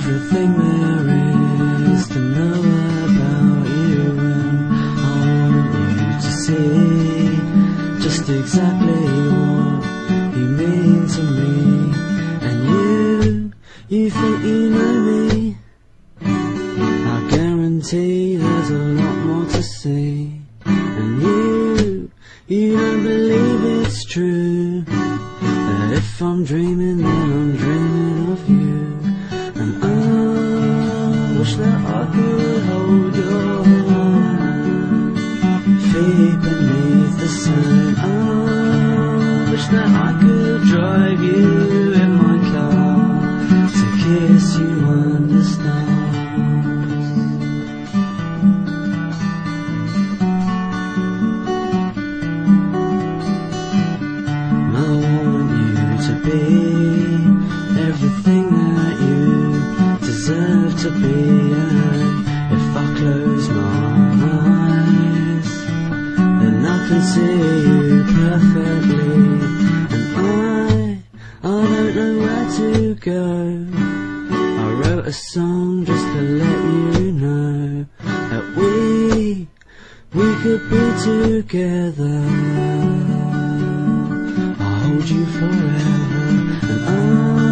everything there is to know about you, and I want you to see just exactly what you mean to me. And you think you know me, I guarantee there's a lot more to see. And you don't believe it's true, that if I'm dreaming then I'm dreaming of you. And I wish that I could hold your hand, feet beneath the sun. I wish that I could drive you in my car, to kiss you under stars. I want you to be everything that you deserve to be, and if I close my eyes then I can see you perfectly. And I don't know where to go. I wrote a song just to let you know that we could be together. I'll hold you forever, and